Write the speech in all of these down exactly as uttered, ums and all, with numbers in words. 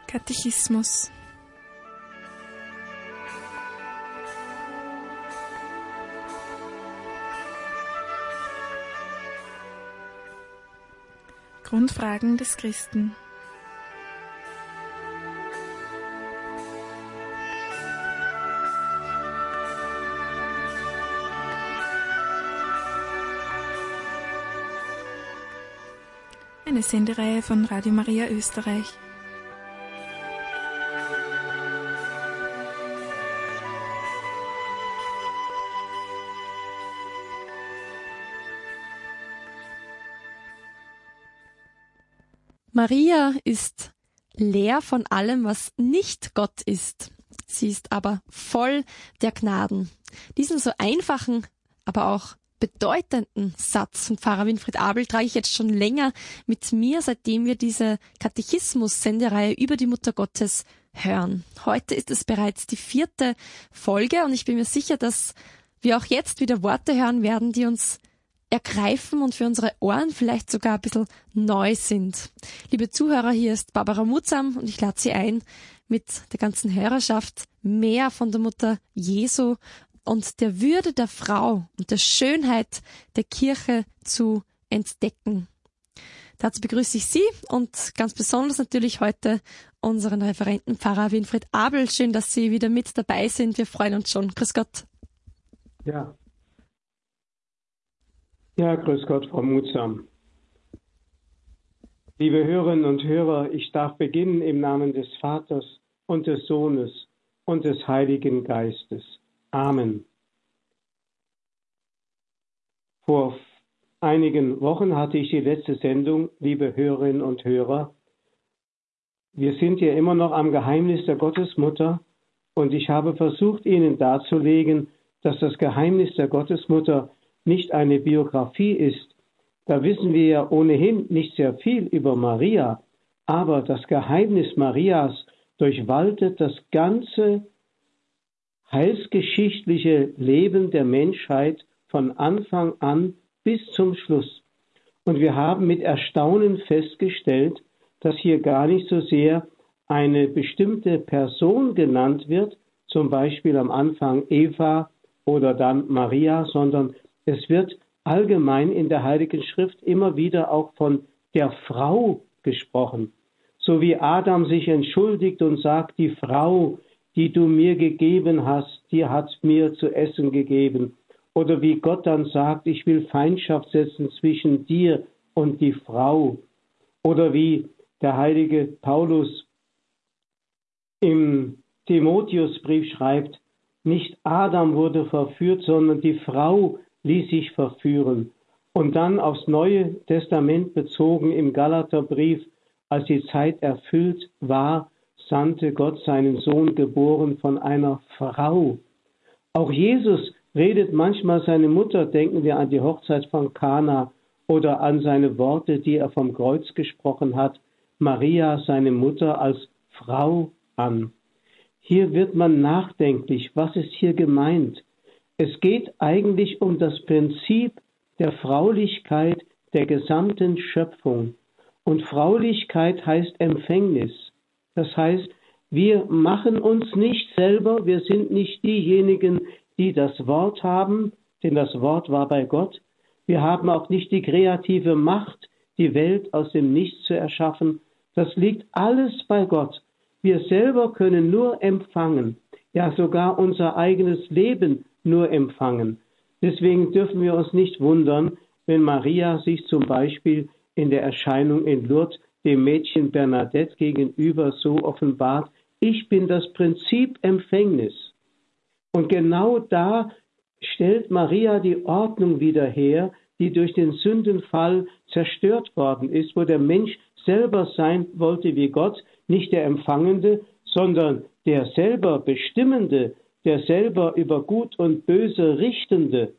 Katechismus. Grundfragen des Christen. Eine Sendereihe von Radio Maria Österreich. Maria ist leer von allem, was nicht Gott ist. Sie ist aber voll der Gnaden. Diesen so einfachen, aber auch bedeutenden Satz von Pfarrer Winfried Abel trage ich jetzt schon länger mit mir, seitdem wir diese Katechismus-Sendereihe über die Mutter Gottes hören. Heute ist es bereits die vierte Folge und ich bin mir sicher, dass wir auch jetzt wieder Worte hören werden, die uns ergreifen und für unsere Ohren vielleicht sogar ein bisschen neu sind. Liebe Zuhörer, hier ist Barbara Mutsam und ich lade Sie ein, mit der ganzen Hörerschaft mehr von der Mutter Jesu und der Würde der Frau und der Schönheit der Kirche zu entdecken. Dazu begrüße ich Sie und ganz besonders natürlich heute unseren Referenten Pfarrer Winfried Abel. Schön, dass Sie wieder mit dabei sind. Wir freuen uns schon. Grüß Gott. Ja. Ja, grüß Gott, Frau Mutsam. Liebe Hörerinnen und Hörer, ich darf beginnen im Namen des Vaters und des Sohnes und des Heiligen Geistes. Amen. Vor einigen Wochen hatte ich die letzte Sendung, liebe Hörerinnen und Hörer. Wir sind ja immer noch am Geheimnis der Gottesmutter und ich habe versucht, Ihnen darzulegen, dass das Geheimnis der Gottesmutter nicht eine Biografie ist. Da wissen wir ja ohnehin nicht sehr viel über Maria, aber das Geheimnis Marias durchwaltet das ganze heilsgeschichtliche Leben der Menschheit von Anfang an bis zum Schluss. Und wir haben mit Erstaunen festgestellt, dass hier gar nicht so sehr eine bestimmte Person genannt wird, zum Beispiel am Anfang Eva oder dann Maria, sondern es wird allgemein in der Heiligen Schrift immer wieder auch von der Frau gesprochen. So wie Adam sich entschuldigt und sagt, die Frau, die du mir gegeben hast, die hat mir zu essen gegeben. Oder wie Gott dann sagt, ich will Feindschaft setzen zwischen dir und die Frau. Oder wie der heilige Paulus im Timotheusbrief schreibt, nicht Adam wurde verführt, sondern die Frau ließ sich verführen. Und dann aufs Neue Testament bezogen im Galaterbrief, als die Zeit erfüllt war, sandte Gott seinen Sohn, geboren von einer Frau. Auch Jesus redet manchmal seine Mutter, denken wir an die Hochzeit von Kana oder an seine Worte, die er vom Kreuz gesprochen hat, Maria, seine Mutter, als Frau an. Hier wird man nachdenklich, was ist hier gemeint? Es geht eigentlich um das Prinzip der Fraulichkeit der gesamten Schöpfung. Und Fraulichkeit heißt Empfängnis. Das heißt, wir machen uns nicht selber, wir sind nicht diejenigen, die das Wort haben, denn das Wort war bei Gott. Wir haben auch nicht die kreative Macht, die Welt aus dem Nichts zu erschaffen. Das liegt alles bei Gott. Wir selber können nur empfangen, ja sogar unser eigenes Leben nur empfangen. Deswegen dürfen wir uns nicht wundern, wenn Maria sich zum Beispiel in der Erscheinung in Lourdes dem Mädchen Bernadette gegenüber so offenbart, ich bin das Prinzip Empfängnis. Und genau da stellt Maria die Ordnung wieder her, die durch den Sündenfall zerstört worden ist, wo der Mensch selber sein wollte wie Gott, nicht der Empfangende, sondern der selber Bestimmende, der selber über Gut und Böse Richtende.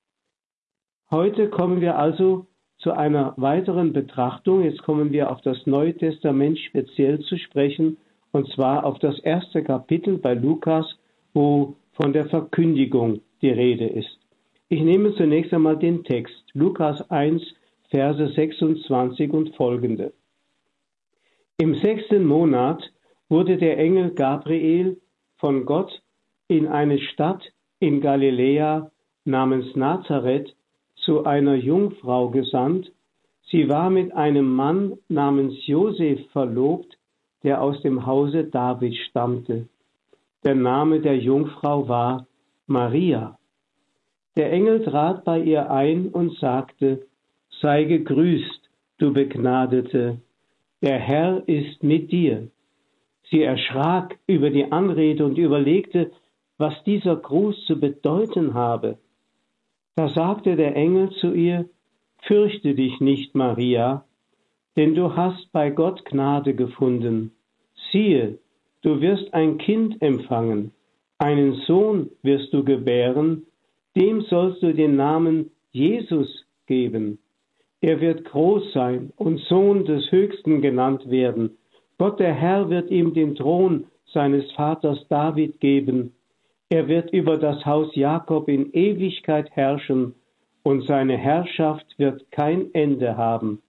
Heute kommen wir also zu einer weiteren Betrachtung. Jetzt kommen wir auf das Neue Testament speziell zu sprechen, und zwar auf das erste Kapitel bei Lukas, wo von der Verkündigung die Rede ist. Ich nehme zunächst einmal den Text, Lukas eins, Verse sechsundzwanzig und folgende. Im sechsten Monat wurde der Engel Gabriel von Gott in eine Stadt in Galiläa namens Nazareth zu einer Jungfrau gesandt. Sie war mit einem Mann namens Josef verlobt, der aus dem Hause David stammte. Der Name der Jungfrau war Maria. Der Engel trat bei ihr ein und sagte: Sei gegrüßt, du Begnadete, der Herr ist mit dir. Sie erschrak über die Anrede und überlegte, was dieser Gruß zu bedeuten habe. Da sagte der Engel zu ihr: Fürchte dich nicht, Maria, denn du hast bei Gott Gnade gefunden. Siehe, du wirst ein Kind empfangen, einen Sohn wirst du gebären, dem sollst du den Namen Jesus geben. Er wird groß sein und Sohn des Höchsten genannt werden. Gott der Herr wird ihm den Thron seines Vaters David geben. Er wird über das Haus Jakob in Ewigkeit herrschen, und seine Herrschaft wird kein Ende haben.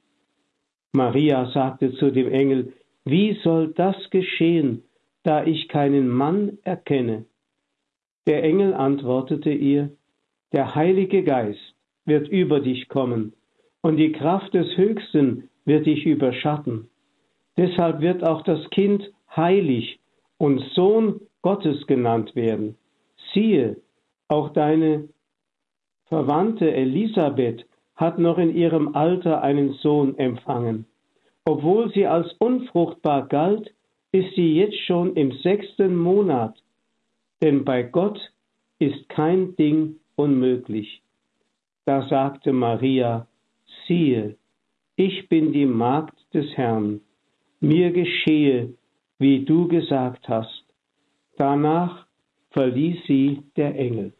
Maria sagte zu dem Engel: Wie soll das geschehen, da ich keinen Mann erkenne? Der Engel antwortete ihr: Der Heilige Geist wird über dich kommen, und die Kraft des Höchsten wird dich überschatten. Deshalb wird auch das Kind heilig und Sohn Gottes genannt werden. Siehe, auch deine Verwandte Elisabeth hat noch in ihrem Alter einen Sohn empfangen. Obwohl sie als unfruchtbar galt, ist sie jetzt schon im sechsten Monat, denn bei Gott ist kein Ding unmöglich. Da sagte Maria: Siehe, ich bin die Magd des Herrn, mir geschehe, wie du gesagt hast. Danach verließ sie der Engel.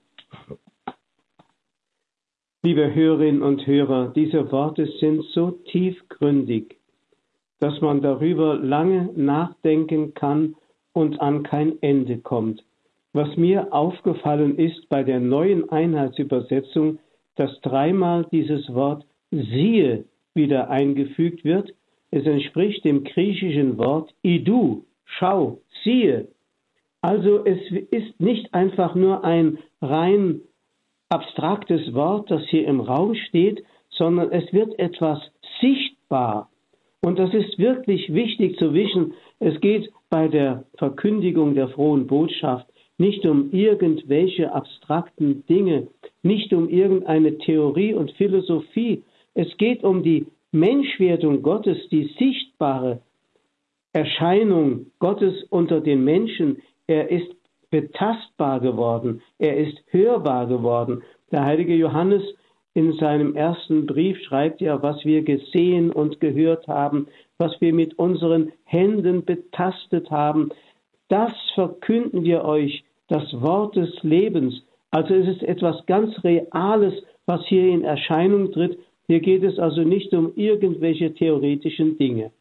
Liebe Hörerinnen und Hörer, diese Worte sind so tiefgründig, dass man darüber lange nachdenken kann und an kein Ende kommt. Was mir aufgefallen ist bei der neuen Einheitsübersetzung, dass dreimal dieses Wort siehe wieder eingefügt wird. Es entspricht dem griechischen Wort idu, schau, siehe. Also es ist nicht einfach nur ein rein abstraktes Wort, das hier im Raum steht, sondern es wird etwas sichtbar. Und das ist wirklich wichtig zu wissen. Es geht bei der Verkündigung der frohen Botschaft nicht um irgendwelche abstrakten Dinge, nicht um irgendeine Theorie und Philosophie. Es geht um die Menschwerdung Gottes, die sichtbare Erscheinung Gottes unter den Menschen. Er ist betastbar geworden, er ist hörbar geworden. Der heilige Johannes in seinem ersten Brief schreibt ja, was wir gesehen und gehört haben, was wir mit unseren Händen betastet haben. Das verkünden wir euch, das Wort des Lebens. Also es ist etwas ganz Reales, was hier in Erscheinung tritt. Hier geht es also nicht um irgendwelche theoretischen Dinge.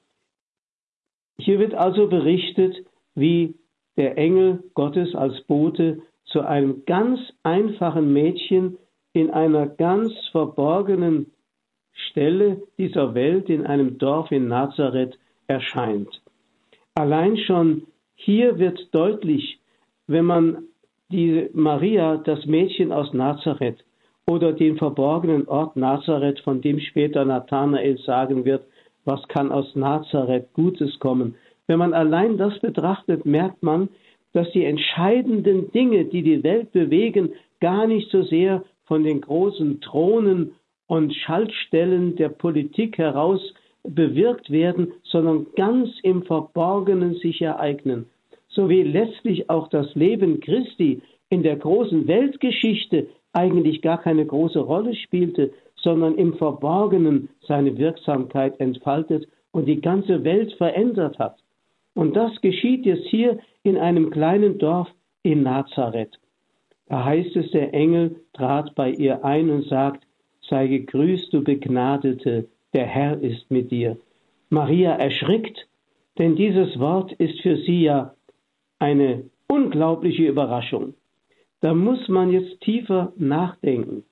Hier wird also berichtet, wie der Engel Gottes als Bote zu einem ganz einfachen Mädchen in einer ganz verborgenen Stelle dieser Welt, in einem Dorf in Nazareth, erscheint. Allein schon hier wird deutlich, wenn man die Maria, das Mädchen aus Nazareth, oder den verborgenen Ort Nazareth, von dem später Nathanael sagen wird, was kann aus Nazareth Gutes kommen. Wenn man allein das betrachtet, merkt man, dass die entscheidenden Dinge, die die Welt bewegen, gar nicht so sehr von den großen Thronen und Schaltstellen der Politik heraus bewirkt werden, sondern ganz im Verborgenen sich ereignen. So wie letztlich auch das Leben Christi in der großen Weltgeschichte eigentlich gar keine große Rolle spielte, sondern im Verborgenen seine Wirksamkeit entfaltet und die ganze Welt verändert hat. Und das geschieht jetzt hier in einem kleinen Dorf in Nazareth. Da heißt es, der Engel trat bei ihr ein und sagt: Sei gegrüßt, du Begnadete, der Herr ist mit dir. Maria erschrickt, denn dieses Wort ist für sie ja eine unglaubliche Überraschung. Da muss man jetzt tiefer nachdenken.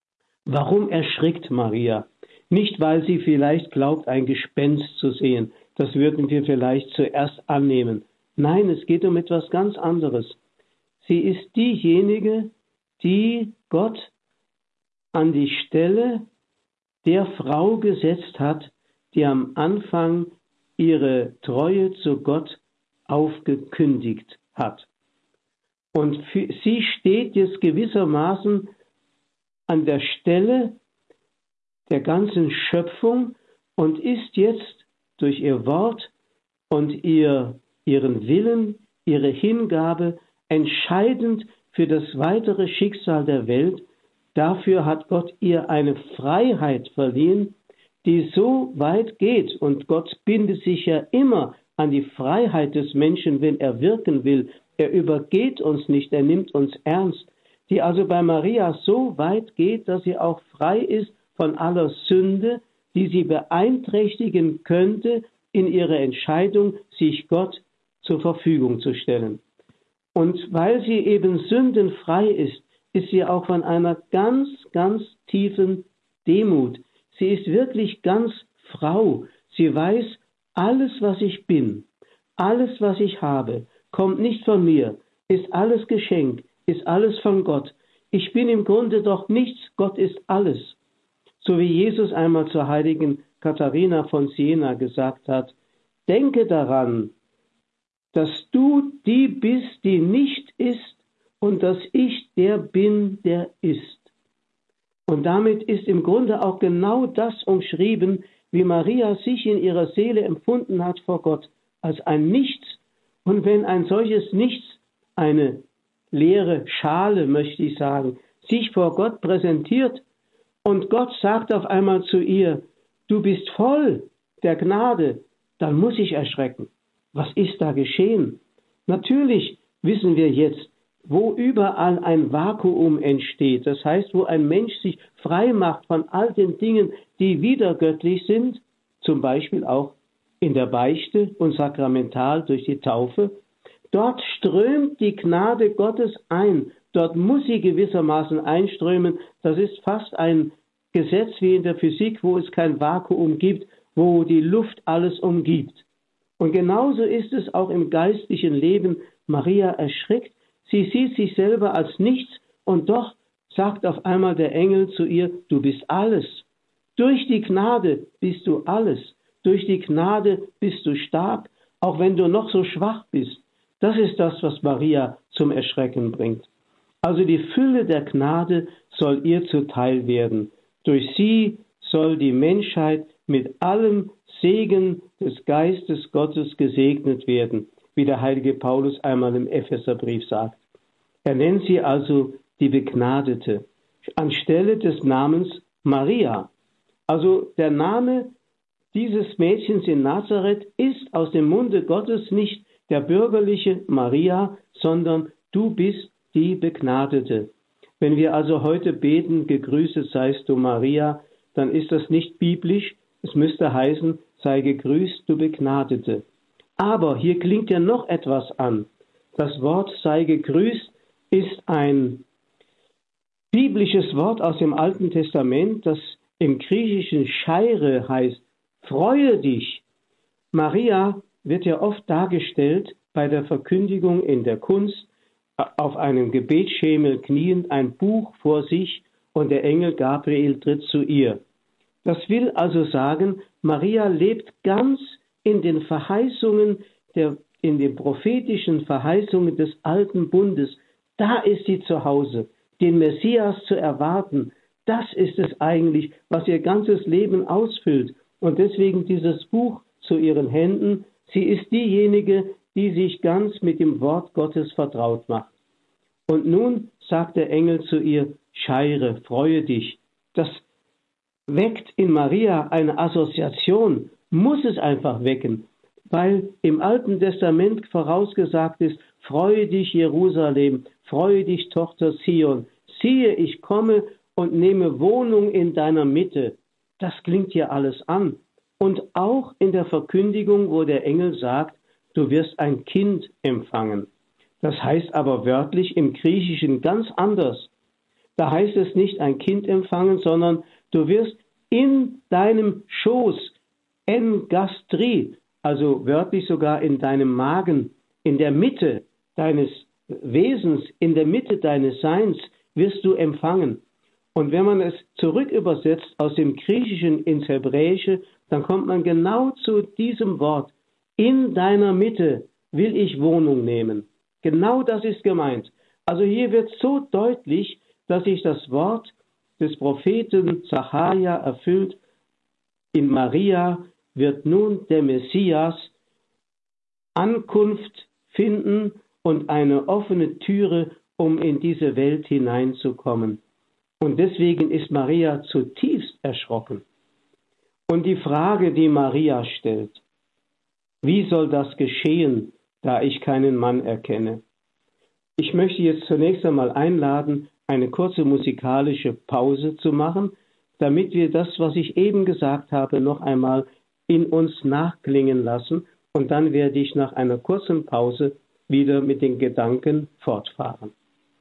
Warum erschrickt Maria? Nicht, weil sie vielleicht glaubt, ein Gespenst zu sehen. Das würden wir vielleicht zuerst annehmen. Nein, es geht um etwas ganz anderes. Sie ist diejenige, die Gott an die Stelle der Frau gesetzt hat, die am Anfang ihre Treue zu Gott aufgekündigt hat. Und für sie steht jetzt gewissermaßen an der Stelle der ganzen Schöpfung und ist jetzt durch ihr Wort und ihr, ihren Willen, ihre Hingabe entscheidend für das weitere Schicksal der Welt. Dafür hat Gott ihr eine Freiheit verliehen, die so weit geht. Und Gott bindet sich ja immer an die Freiheit des Menschen, wenn er wirken will. Er übergeht uns nicht, er nimmt uns ernst. Die also bei Maria so weit geht, dass sie auch frei ist von aller Sünde, die sie beeinträchtigen könnte in ihrer Entscheidung, sich Gott zur Verfügung zu stellen. Und weil sie eben sündenfrei ist, ist sie auch von einer ganz, ganz tiefen Demut. Sie ist wirklich ganz Frau. Sie weiß, alles, was ich bin, alles, was ich habe, kommt nicht von mir, ist alles Geschenk, ist alles von Gott. Ich bin im Grunde doch nichts, Gott ist alles. So wie Jesus einmal zur heiligen Katharina von Siena gesagt hat, denke daran, dass du die bist, die nicht ist, und dass ich der bin, der ist. Und damit ist im Grunde auch genau das umschrieben, wie Maria sich in ihrer Seele empfunden hat vor Gott, als ein Nichts. Und wenn ein solches Nichts, eine leere Schale, möchte ich sagen, sich vor Gott präsentiert und Gott sagt auf einmal zu ihr, du bist voll der Gnade, dann muss ich erschrecken. Was ist da geschehen? Natürlich wissen wir jetzt, wo überall ein Vakuum entsteht, das heißt, wo ein Mensch sich frei macht von all den Dingen, die widergöttlich sind, zum Beispiel auch in der Beichte und sakramental durch die Taufe, dort strömt die Gnade Gottes ein, dort muss sie gewissermaßen einströmen, das ist fast ein Gesetz wie in der Physik, wo es kein Vakuum gibt, wo die Luft alles umgibt. Und genauso ist es auch im geistlichen Leben. Maria erschrickt, sie sieht sich selber als nichts und doch sagt auf einmal der Engel zu ihr, du bist alles. Durch die Gnade bist du alles. Durch die Gnade bist du stark, auch wenn du noch so schwach bist. Das ist das, was Maria zum Erschrecken bringt. Also die Fülle der Gnade soll ihr zuteil werden. Durch sie soll die Menschheit mit allem Segen des Geistes Gottes gesegnet werden, wie der heilige Paulus einmal im Epheserbrief sagt. Er nennt sie also die Begnadete, anstelle des Namens Maria. Also der Name dieses Mädchens in Nazareth ist aus dem Munde Gottes nicht der bürgerliche Maria, sondern du bist die Begnadete. Wenn wir also heute beten, gegrüßet seist du Maria, dann ist das nicht biblisch, es müsste heißen, sei gegrüßt, du Begnadete. Aber hier klingt ja noch etwas an. Das Wort sei gegrüßt ist ein biblisches Wort aus dem Alten Testament, das im Griechischen Scheire heißt, freue dich. Maria wird ja oft dargestellt bei der Verkündigung in der Kunst, auf einem Gebetsschemel kniend, ein Buch vor sich und der Engel Gabriel tritt zu ihr. Das will also sagen, Maria lebt ganz in den Verheißungen, der, in den prophetischen Verheißungen des Alten Bundes. Da ist sie zu Hause, den Messias zu erwarten. Das ist es eigentlich, was ihr ganzes Leben ausfüllt. Und deswegen dieses Buch zu ihren Händen. Sie ist diejenige, die sich ganz mit dem Wort Gottes vertraut macht. Und nun sagt der Engel zu ihr, Scheire, freue dich. Das weckt in Maria eine Assoziation, muss es einfach wecken, weil im Alten Testament vorausgesagt ist, freue dich Jerusalem, freue dich Tochter Zion, siehe, ich komme und nehme Wohnung in deiner Mitte. Das klingt hier alles an. Und auch in der Verkündigung, wo der Engel sagt, du wirst ein Kind empfangen. Das heißt aber wörtlich im Griechischen ganz anders. Da heißt es nicht ein Kind empfangen, sondern du wirst in deinem Schoß, engastri, also wörtlich sogar in deinem Magen, in der Mitte deines Wesens, in der Mitte deines Seins wirst du empfangen. Und wenn man es zurück übersetzt aus dem Griechischen ins Hebräische, dann kommt man genau zu diesem Wort. In deiner Mitte will ich Wohnung nehmen. Genau das ist gemeint. Also hier wird so deutlich, dass sich das Wort des Propheten Zacharia erfüllt. In Maria wird nun der Messias Ankunft finden und eine offene Türe, um in diese Welt hineinzukommen. Und deswegen ist Maria zutiefst erschrocken. Und die Frage, die Maria stellt, wie soll das geschehen, da ich keinen Mann erkenne? Ich möchte jetzt zunächst einmal einladen, eine kurze musikalische Pause zu machen, damit wir das, was ich eben gesagt habe, noch einmal in uns nachklingen lassen. Und dann werde ich nach einer kurzen Pause wieder mit den Gedanken fortfahren.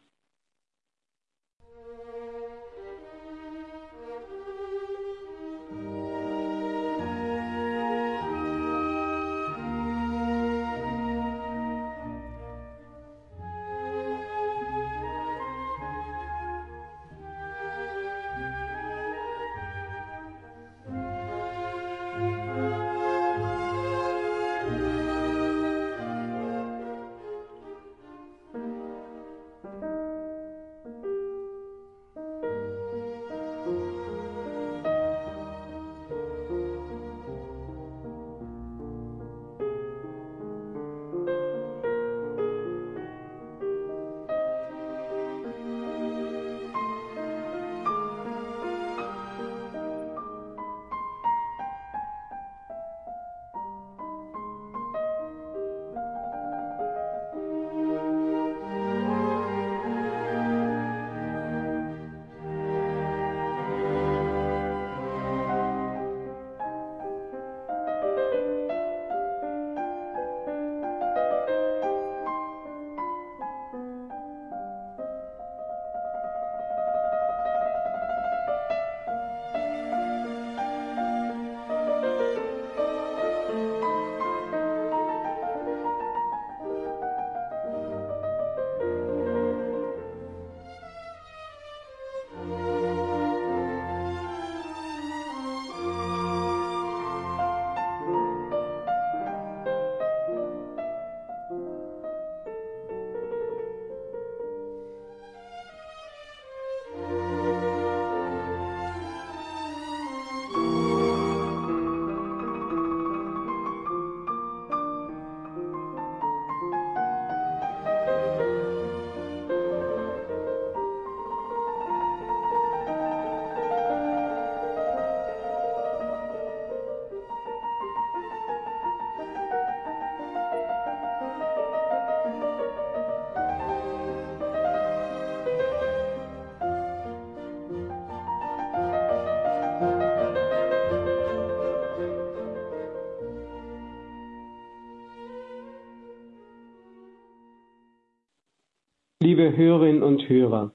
Liebe Hörerinnen und Hörer,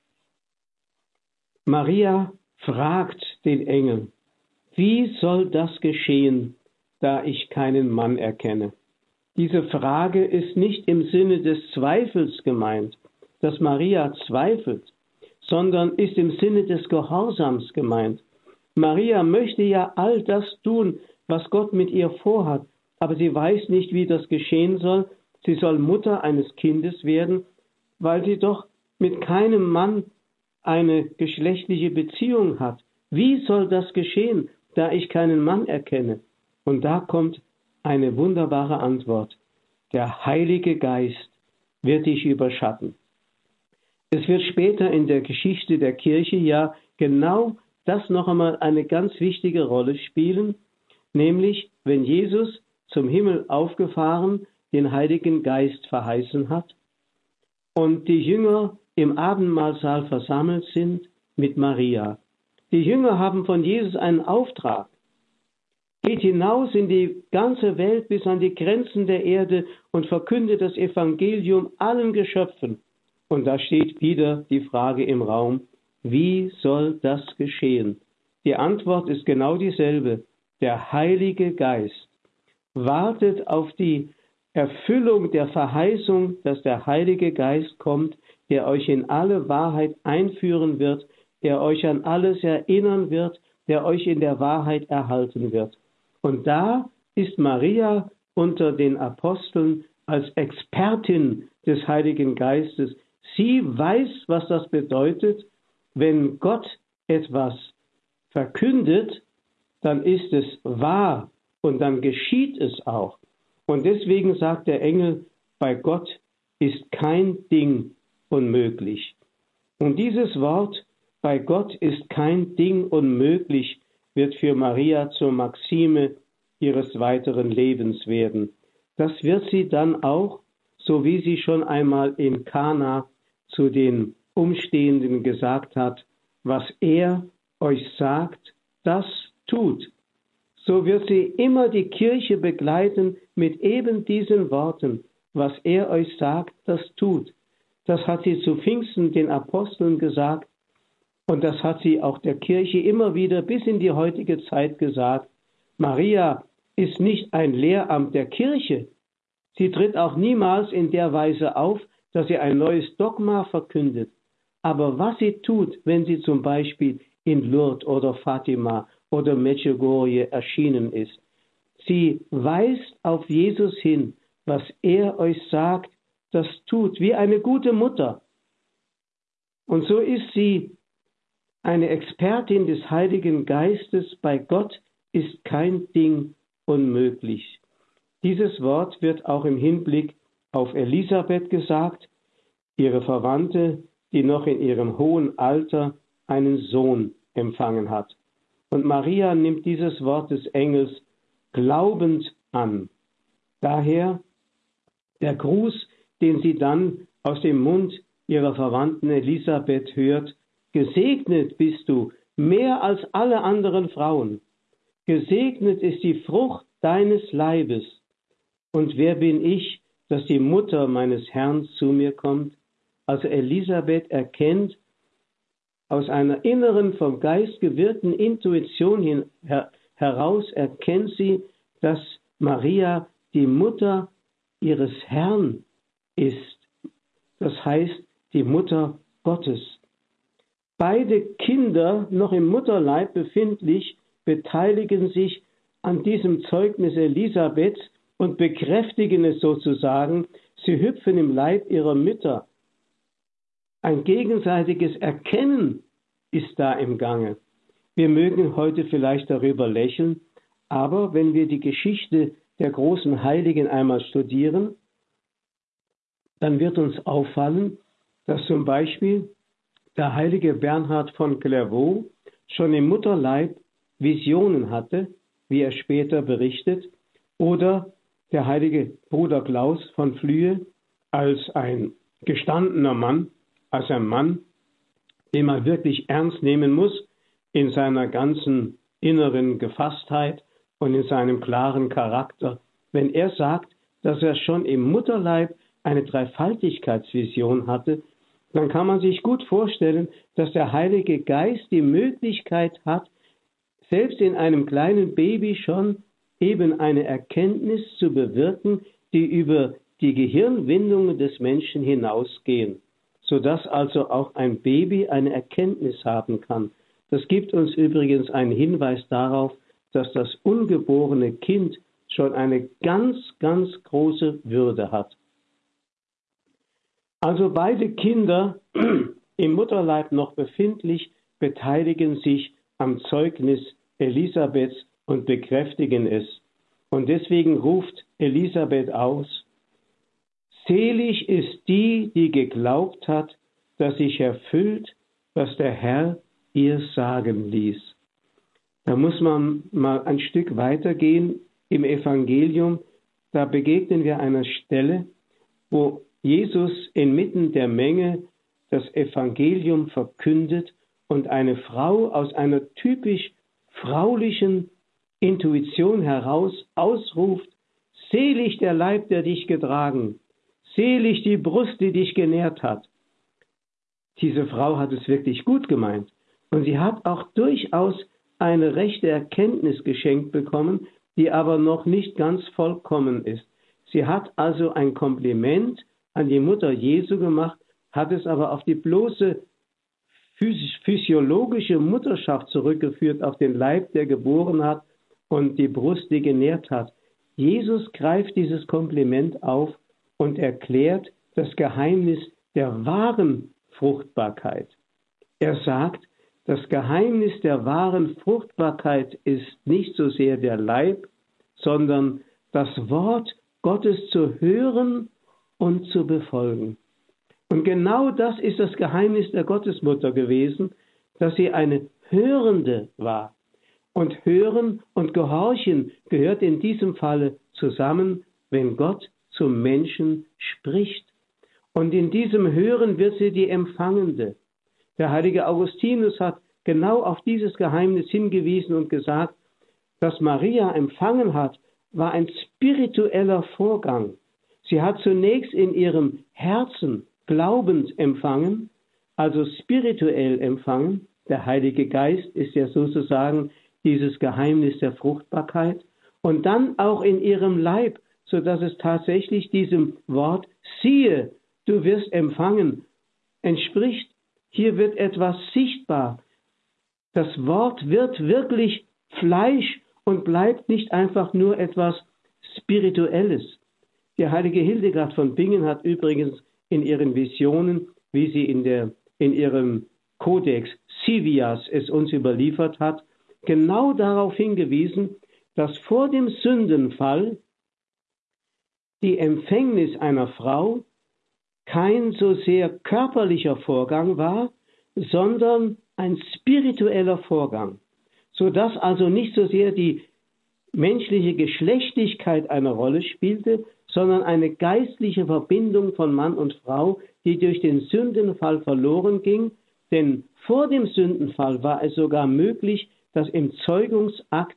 Maria fragt den Engel, wie soll das geschehen, da ich keinen Mann erkenne? Diese Frage ist nicht im Sinne des Zweifels gemeint, dass Maria zweifelt, sondern ist im Sinne des Gehorsams gemeint. Maria möchte ja all das tun, was Gott mit ihr vorhat, aber sie weiß nicht, wie das geschehen soll. Sie soll Mutter eines Kindes werden, weil sie doch mit keinem Mann eine geschlechtliche Beziehung hat. Wie soll das geschehen, da ich keinen Mann erkenne? Und da kommt eine wunderbare Antwort. Der Heilige Geist wird dich überschatten. Es wird später in der Geschichte der Kirche ja genau das noch einmal eine ganz wichtige Rolle spielen, nämlich wenn Jesus zum Himmel aufgefahren den Heiligen Geist verheißen hat und die Jünger im Abendmahlsaal versammelt sind mit Maria. Die Jünger haben von Jesus einen Auftrag. Geht hinaus in die ganze Welt bis an die Grenzen der Erde und verkündet das Evangelium allen Geschöpfen. Und da steht wieder die Frage im Raum, wie soll das geschehen? Die Antwort ist genau dieselbe, der Heilige Geist. wartet auf die Erfüllung der Verheißung, dass der Heilige Geist kommt, der euch in alle Wahrheit einführen wird, der euch an alles erinnern wird, der euch in der Wahrheit erhalten wird. Und da ist Maria unter den Aposteln als Expertin des Heiligen Geistes. Sie weiß, was das bedeutet, wenn Gott etwas verkündet, dann ist es wahr und dann geschieht es auch. Und deswegen sagt der Engel, bei Gott ist kein Ding unmöglich. Und dieses Wort, bei Gott ist kein Ding unmöglich, wird für Maria zur Maxime ihres weiteren Lebens werden. Das wird sie dann auch, so wie sie schon einmal in Kana zu den Umstehenden gesagt hat, was er euch sagt, das tut. So wird sie immer die Kirche begleiten mit eben diesen Worten, was er euch sagt, das tut. Das hat sie zu Pfingsten den Aposteln gesagt und das hat sie auch der Kirche immer wieder bis in die heutige Zeit gesagt. Maria ist nicht ein Lehramt der Kirche. Sie tritt auch niemals in der Weise auf, dass sie ein neues Dogma verkündet. Aber was sie tut, wenn sie zum Beispiel in Lourdes oder Fatima oder Medjugorje erschienen ist, sie weist auf Jesus hin, was er euch sagt, das tut, wie eine gute Mutter. Und so ist sie eine Expertin des Heiligen Geistes. Bei Gott ist kein Ding unmöglich. Dieses Wort wird auch im Hinblick auf Elisabeth gesagt, ihre Verwandte, die noch in ihrem hohen Alter einen Sohn empfangen hat. Und Maria nimmt dieses Wort des Engels glaubend an. Daher der Gruß, den sie dann aus dem Mund ihrer Verwandten Elisabeth hört, gesegnet bist du mehr als alle anderen Frauen. Gesegnet ist die Frucht deines Leibes. Und wer bin ich, dass die Mutter meines Herrn zu mir kommt? Also Elisabeth erkennt aus einer inneren, vom Geist gewirkten Intuition hin, her, heraus, erkennt sie, dass Maria die Mutter ihres Herrn ist. Das heißt, die Mutter Gottes. Beide Kinder, noch im Mutterleib befindlich, beteiligen sich an diesem Zeugnis Elisabeths und bekräftigen es sozusagen. Sie hüpfen im Leib ihrer Mütter. Ein gegenseitiges Erkennen ist da im Gange. Wir mögen heute vielleicht darüber lächeln, aber wenn wir die Geschichte der großen Heiligen einmal studieren, dann wird uns auffallen, dass zum Beispiel der heilige Bernhard von Clairvaux schon im Mutterleib Visionen hatte, wie er später berichtet, oder der heilige Bruder Klaus von Flüe als ein gestandener Mann, als ein Mann, den man wirklich ernst nehmen muss in seiner ganzen inneren Gefasstheit und in seinem klaren Charakter. Wenn er sagt, dass er schon im Mutterleib eine Dreifaltigkeitsvision hatte, dann kann man sich gut vorstellen, dass der Heilige Geist die Möglichkeit hat, selbst in einem kleinen Baby schon eben eine Erkenntnis zu bewirken, die über die Gehirnwindungen des Menschen hinausgehen, sodass also auch ein Baby eine Erkenntnis haben kann. Das gibt uns übrigens einen Hinweis darauf, dass das ungeborene Kind schon eine ganz, ganz große Würde hat. Also beide Kinder im Mutterleib noch befindlich beteiligen sich am Zeugnis Elisabeths und bekräftigen es. Und deswegen ruft Elisabeth aus: Selig ist die, die geglaubt hat, dass sich erfüllt, was der Herr ihr sagen ließ. Da muss man mal ein Stück weitergehen im Evangelium. Da begegnen wir einer Stelle, wo Jesus inmitten der Menge das Evangelium verkündet und eine Frau aus einer typisch fraulichen Intuition heraus ausruft: Selig der Leib, der dich getragen, selig die Brust, die dich genährt hat. Diese Frau hat es wirklich gut gemeint und sie hat auch durchaus eine rechte Erkenntnis geschenkt bekommen, die aber noch nicht ganz vollkommen ist. Sie hat also ein Kompliment an die Mutter Jesu gemacht, hat es aber auf die bloße physisch, physiologische Mutterschaft zurückgeführt, auf den Leib, der geboren hat und die Brust, die genährt hat. Jesus greift dieses Kompliment auf und erklärt das Geheimnis der wahren Fruchtbarkeit. Er sagt, das Geheimnis der wahren Fruchtbarkeit ist nicht so sehr der Leib, sondern das Wort Gottes zu hören und zu befolgen. Und genau das ist das Geheimnis der Gottesmutter gewesen, dass sie eine Hörende war. Und Hören und Gehorchen gehört in diesem Falle zusammen, wenn Gott zum Menschen spricht. Und in diesem Hören wird sie die Empfangende. Der heilige Augustinus hat genau auf dieses Geheimnis hingewiesen und gesagt, dass Maria empfangen hat, war ein spiritueller Vorgang. Sie hat zunächst in ihrem Herzen glaubend empfangen, also spirituell empfangen. Der Heilige Geist ist ja sozusagen dieses Geheimnis der Fruchtbarkeit. Und dann auch in ihrem Leib, sodass es tatsächlich diesem Wort, siehe, du wirst empfangen, entspricht. Hier wird etwas sichtbar. Das Wort wird wirklich Fleisch und bleibt nicht einfach nur etwas Spirituelles. Die heilige Hildegard von Bingen hat übrigens in ihren Visionen, wie sie in, der, in ihrem Kodex Scivias es uns überliefert hat, genau darauf hingewiesen, dass vor dem Sündenfall die Empfängnis einer Frau kein so sehr körperlicher Vorgang war, sondern ein spiritueller Vorgang, sodass also nicht so sehr die menschliche Geschlechtlichkeit eine Rolle spielte, sondern eine geistliche Verbindung von Mann und Frau, die durch den Sündenfall verloren ging, denn vor dem Sündenfall war es sogar möglich, dass im Zeugungsakt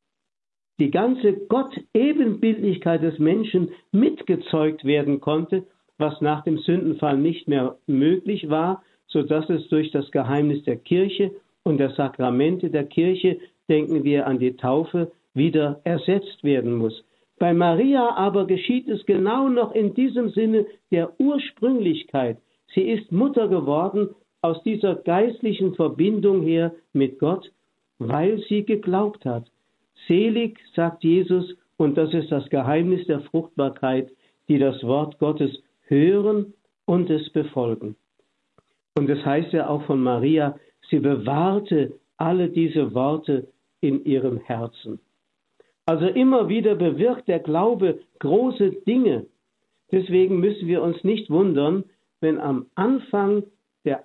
die ganze Gott-Ebenbildlichkeit des Menschen mitgezeugt werden konnte, was nach dem Sündenfall nicht mehr möglich war, sodass es durch das Geheimnis der Kirche und der Sakramente der Kirche, denken wir an die Taufe, wieder ersetzt werden muss. Bei Maria aber geschieht es genau noch in diesem Sinne der Ursprünglichkeit. Sie ist Mutter geworden aus dieser geistlichen Verbindung her mit Gott, weil sie geglaubt hat. Selig, sagt Jesus, und das ist das Geheimnis der Fruchtbarkeit, die das Wort Gottes hören und es befolgen. Und es heißt ja auch von Maria, sie bewahrte alle diese Worte in ihrem Herzen. Also immer wieder bewirkt der Glaube große Dinge. Deswegen müssen wir uns nicht wundern, wenn am Anfang der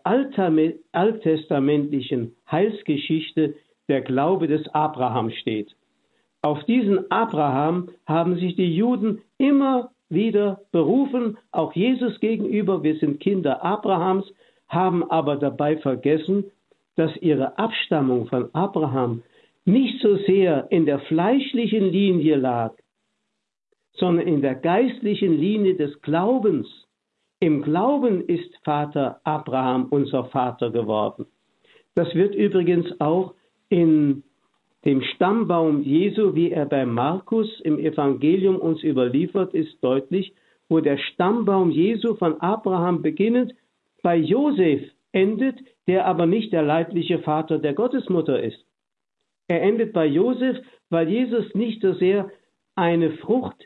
alttestamentlichen Heilsgeschichte der Glaube des Abraham steht. Auf diesen Abraham haben sich die Juden immer wieder berufen, auch Jesus gegenüber, wir sind Kinder Abrahams, haben aber dabei vergessen, dass ihre Abstammung von Abraham nicht so sehr in der fleischlichen Linie lag, sondern in der geistlichen Linie des Glaubens. Im Glauben ist Vater Abraham unser Vater geworden. Das wird übrigens auch in dem Stammbaum Jesu, wie er bei Markus im Evangelium uns überliefert, ist deutlich, wo der Stammbaum Jesu von Abraham beginnend bei Josef endet, der aber nicht der leibliche Vater der Gottesmutter ist. Er endet bei Josef, weil Jesus nicht so sehr eine Frucht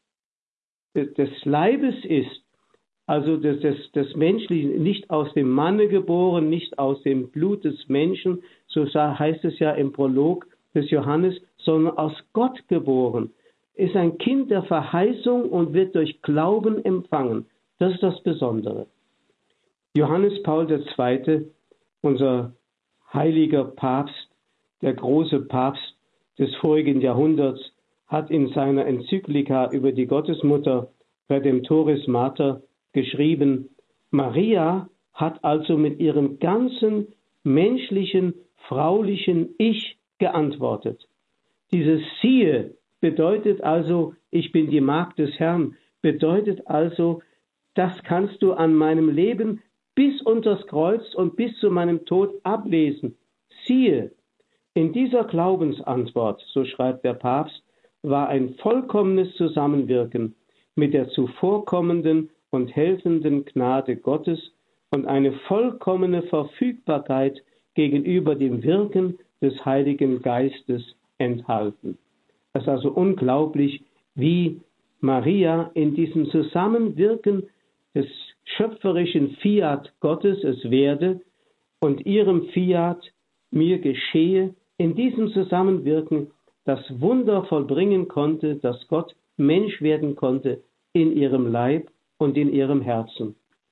des Leibes ist, also des, des, des Menschlichen, nicht aus dem Manne geboren, nicht aus dem Blut des Menschen, so heißt es ja im Prolog des Johannes, sondern aus Gott geboren, ist ein Kind der Verheißung und wird durch Glauben empfangen. Das ist das Besondere. Johannes Paul der Zweite, unser heiliger Papst, der große Papst des vorigen Jahrhunderts, hat in seiner Enzyklika über die Gottesmutter Redemptoris Mater geschrieben, Maria hat also mit ihrem ganzen menschlichen, fraulichen Ich geantwortet. Dieses Siehe bedeutet also, ich bin die Magd des Herrn, bedeutet also, das kannst du an meinem Leben bis unters Kreuz und bis zu meinem Tod ablesen. Siehe, in dieser Glaubensantwort, so schreibt der Papst, war ein vollkommenes Zusammenwirken mit der zuvorkommenden und helfenden Gnade Gottes und eine vollkommene Verfügbarkeit gegenüber dem Wirken des Heiligen Geistes enthalten. Es ist also unglaublich, wie Maria in diesem Zusammenwirken des schöpferischen Fiat Gottes, es werde, und ihrem Fiat, mir geschehe, in diesem Zusammenwirken das Wunder vollbringen konnte, dass Gott Mensch werden konnte in ihrem Leib und in ihrem Herzen.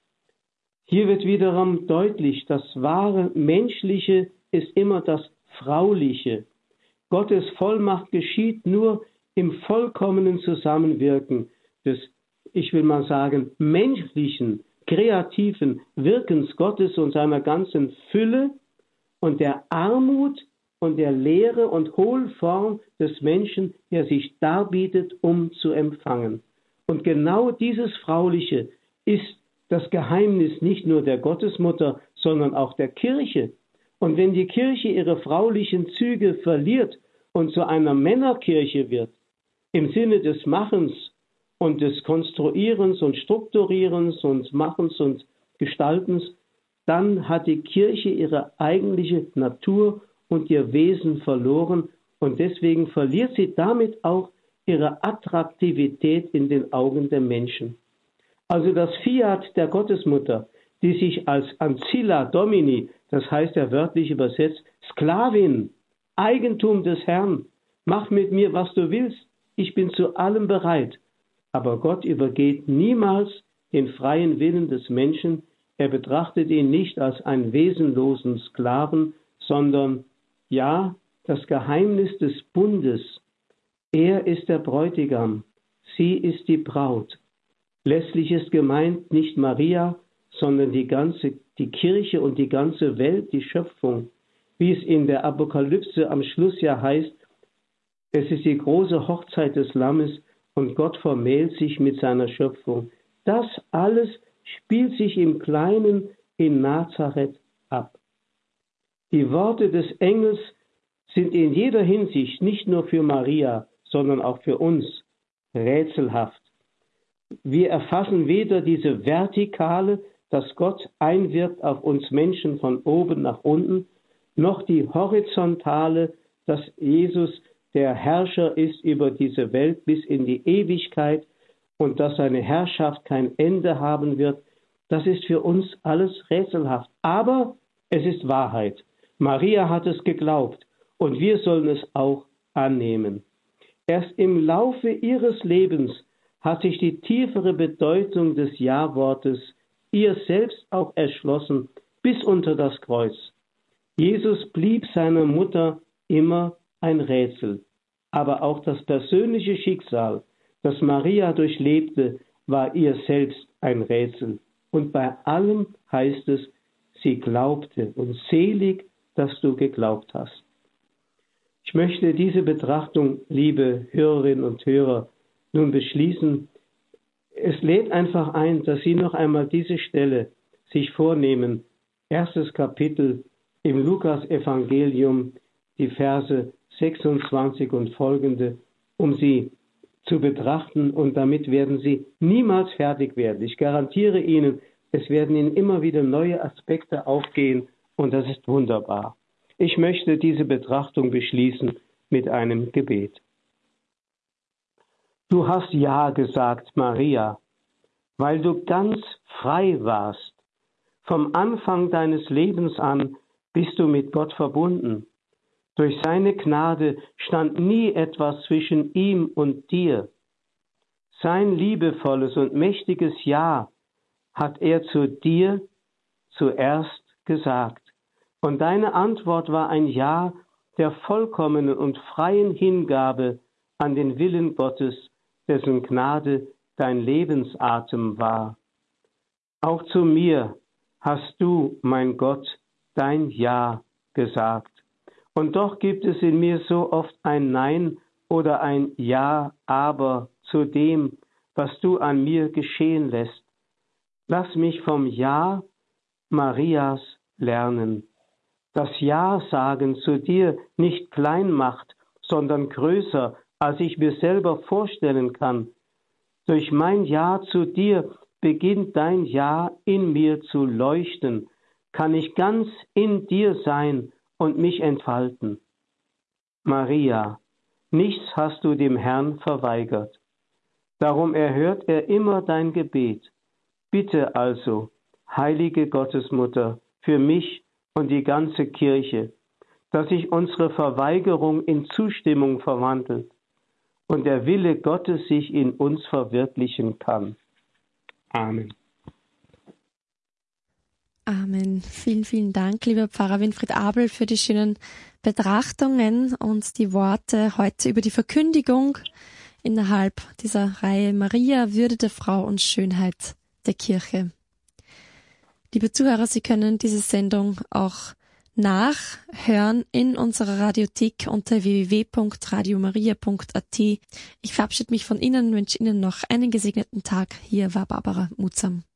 Hier wird wiederum deutlich, das wahre Menschliche ist immer das Frauliche. Gottes Vollmacht geschieht nur im vollkommenen Zusammenwirken des, ich will mal sagen, menschlichen, kreativen Wirkens Gottes und seiner ganzen Fülle und der Armut und der Leere und Hohlform des Menschen, der sich darbietet, um zu empfangen. Und genau dieses Frauliche ist das Geheimnis nicht nur der Gottesmutter, sondern auch der Kirche. Und wenn die Kirche ihre fraulichen Züge verliert und zu einer Männerkirche wird, im Sinne des Machens und des Konstruierens und Strukturierens und Machens und Gestaltens, dann hat die Kirche ihre eigentliche Natur und ihr Wesen verloren und deswegen verliert sie damit auch ihre Attraktivität in den Augen der Menschen. Also das Fiat der Gottesmutter, die sich als Ancilla Domini, das heißt ja wörtlich übersetzt, Sklavin, Eigentum des Herrn, mach mit mir, was du willst, ich bin zu allem bereit. Aber Gott übergeht niemals den freien Willen des Menschen, er betrachtet ihn nicht als einen wesenlosen Sklaven, sondern, ja, das Geheimnis des Bundes. Er ist der Bräutigam, sie ist die Braut. Letztlich ist gemeint nicht Maria, sondern die ganze, die Kirche und die ganze Welt, die Schöpfung. Wie es in der Apokalypse am Schluss ja heißt, es ist die große Hochzeit des Lammes und Gott vermählt sich mit seiner Schöpfung. Das alles spielt sich im Kleinen in Nazareth ab. Die Worte des Engels sind in jeder Hinsicht nicht nur für Maria, sondern auch für uns rätselhaft. Wir erfassen weder diese Vertikale, dass Gott einwirkt auf uns Menschen von oben nach unten, noch die Horizontale, dass Jesus der Herrscher ist über diese Welt bis in die Ewigkeit und dass seine Herrschaft kein Ende haben wird. Das ist für uns alles rätselhaft. Aber es ist Wahrheit. Maria hat es geglaubt und wir sollen es auch annehmen. Erst im Laufe ihres Lebens hat sich die tiefere Bedeutung des Ja-Wortes ihr selbst auch erschlossen, bis unter das Kreuz. Jesus blieb seiner Mutter immer ein Rätsel, aber auch das persönliche Schicksal, das Maria durchlebte, war ihr selbst ein Rätsel. Und bei allem heißt es, sie glaubte und selig, dass du geglaubt hast. Ich möchte diese Betrachtung, liebe Hörerinnen und Hörer, nun beschließen. Es lädt einfach ein, dass Sie noch einmal diese Stelle sich vornehmen. Erstes Kapitel im Lukas-Evangelium, die Verse sechsundzwanzig und folgende, um sie zu betrachten, und damit werden Sie niemals fertig werden. Ich garantiere Ihnen, es werden Ihnen immer wieder neue Aspekte aufgehen und das ist wunderbar. Ich möchte diese Betrachtung beschließen mit einem Gebet. Du hast Ja gesagt, Maria, weil du ganz frei warst. Vom Anfang deines Lebens an bist du mit Gott verbunden. Durch seine Gnade stand nie etwas zwischen ihm und dir. Sein liebevolles und mächtiges Ja hat er zu dir zuerst gesagt. Und deine Antwort war ein Ja der vollkommenen und freien Hingabe an den Willen Gottes, dessen Gnade dein Lebensatem war. Auch zu mir hast du, mein Gott, dein Ja gesagt. Und doch gibt es in mir so oft ein Nein oder ein Ja, aber zu dem, was du an mir geschehen lässt. Lass mich vom Ja Marias lernen. Das Ja sagen zu dir nicht klein macht, sondern größer als ich mir selber vorstellen kann. Durch mein Ja zu dir beginnt dein Ja in mir zu leuchten, kann ich ganz in dir sein und mich entfalten. Maria, nichts hast du dem Herrn verweigert. Darum erhört er immer dein Gebet. Bitte also, heilige Gottesmutter, für mich und die ganze Kirche, dass sich unsere Verweigerung in Zustimmung verwandelt und der Wille Gottes sich in uns verwirklichen kann. Amen. Amen. Vielen, vielen Dank, lieber Pfarrer Winfried Abel, für die schönen Betrachtungen und die Worte heute über die Verkündigung innerhalb dieser Reihe Maria, Würde der Frau und Schönheit der Kirche. Liebe Zuhörer, Sie können diese Sendung auch nachhören in unserer Radiothek unter w w w punkt radio maria punkt a t. Ich verabschiede mich von Ihnen und wünsche Ihnen noch einen gesegneten Tag. Hier war Barbara Mutsam.